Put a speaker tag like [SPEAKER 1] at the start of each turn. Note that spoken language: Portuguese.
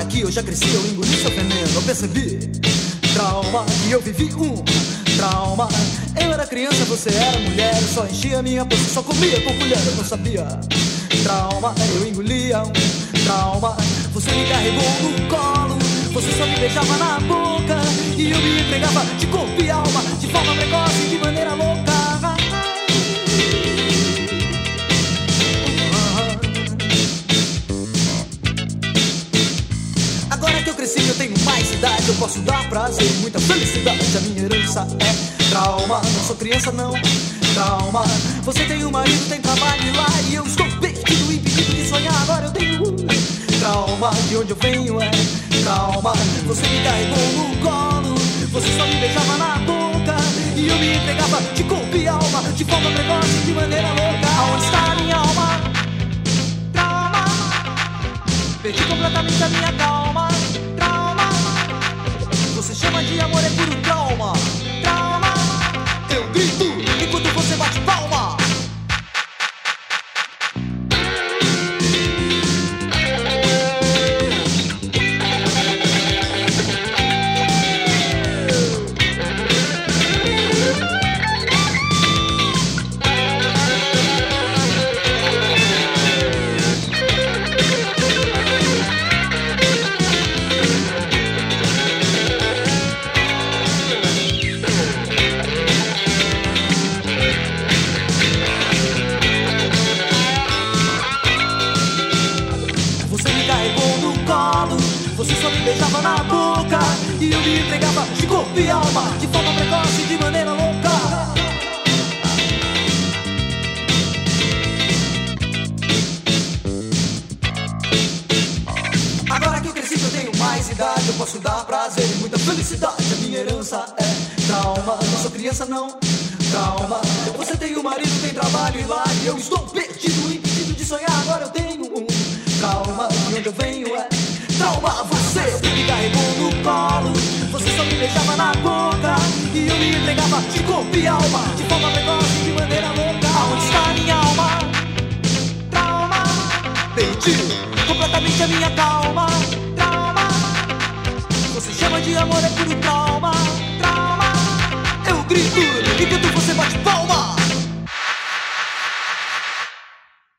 [SPEAKER 1] que eu já cresci, eu engoli seu veneno, eu percebi. Trauma, que eu vivi trauma. Eu era criança, você era mulher, eu só enchia minha bolsa, só comia com colher, eu não sabia. Trauma, eu engolia trauma. Você me carregou no colo, você só me beijava na boca, e eu me entregava de corpo e alma, de forma precoce, de maneira louca. Agora que eu cresci, eu tenho mais idade, eu posso dar prazer e muita felicidade. A minha herança é trauma, não sou criança não, trauma. Você tem um marido, tem trabalho lá, e eu estou perdido, impedido de sonhar. Agora eu tenho trauma, de onde eu venho é trauma. Você me carregou no colo, você só me beijava na boca, e eu me entregava de corpo e alma, de forma precoce, de maneira louca. Aonde está a minha alma? Trauma. Perdi completamente a minha calma. Trauma. Você chama de amor, é puro trauma. Trauma. Eu grito enquanto você bate palma. Você só me beijava na boca, e eu me entregava de corpo e alma, de forma precoce, de maneira louca. Agora que eu cresci, eu tenho mais idade, eu posso dar prazer e muita felicidade. A minha herança é trauma, não sou criança não, trauma. Você tem um marido, tem trabalho e lá, e eu estou perdido, impedido de sonhar. Agora eu tenho trauma, de onde eu venho é trauma. Você me carregou no colo, você só me beijava na boca, e eu me entregava de corpo e alma, de forma precoce, de maneira louca. Aonde está a minha alma? Trauma. Perdi completamente a minha calma. Trauma. Você chama de amor, é puro trauma. Trauma. Eu grito enquanto você bate palma.